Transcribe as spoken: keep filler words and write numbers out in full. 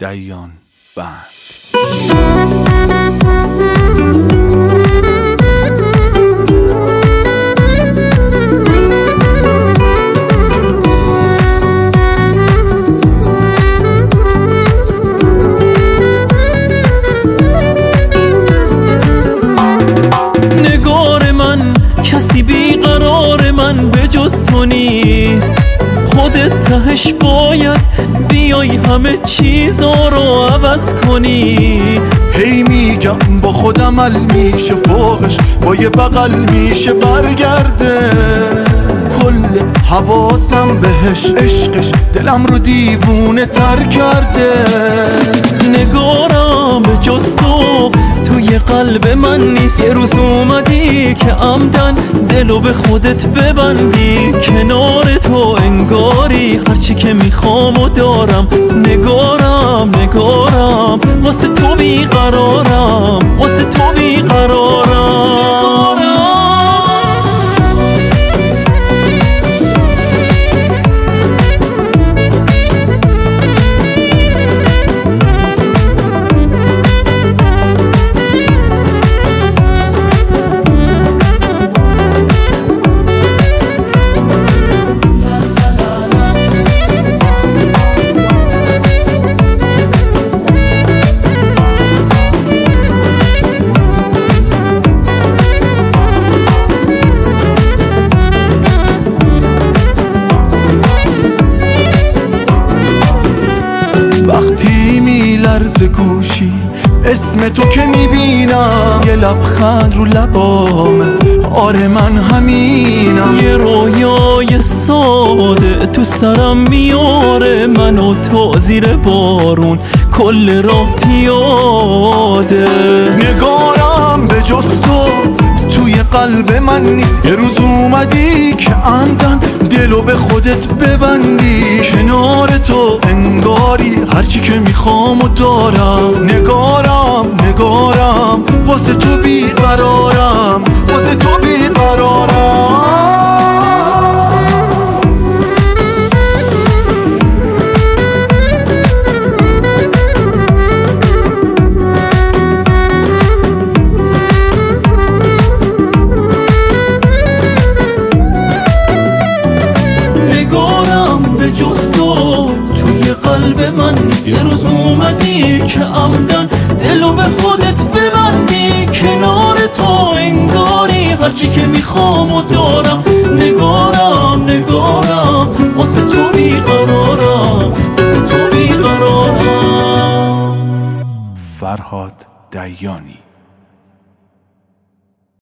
دیان بند. نگار من کسی بیقرار من به جز تو نیست، خودت تهش باید بیای همه چیزا رو عوض کنی. هی میگم با خودم عمل میشه فوقش، با یه بغل میشه برگرده. کل حواسم بهش، عشقش دلم رو دیوونه تر کرده. نگارم به جز تو توی قلب من نیست. یه روز اومدی که عمدن دلو به خودت ببندی، کنار تو انگاری هرچی که میخوام و دارم. نگارم نگارم واسه تو بیقرارم، واسه تو بیقرارم. وقتی میلرزه گوشی اسم تو که میبینم، یه لبخند رو لبامه، آره من همینم. یه رویای ساده تو سرم میاره، من و تو زیر بارون کل راه پیاده. نگارم به جز تو توی قلب من نیست. یه روز اومدی که عمدن دلو به خودت ببندی، کنار تو انگاری هرچی که میخوام و دارم. نگارم نگارم واسه تو بیقرارم، واسه تو بیقرارم. جز تو توی قلب من نیست. یه روز اومدی که عمدن دلو به خودت ببندی، کنار تو انگاری هرچی که میخوام و دارم. نگارم نگارم واسه تو بیقرارم، واسه تو بیقرارم. فرهاد دیانی.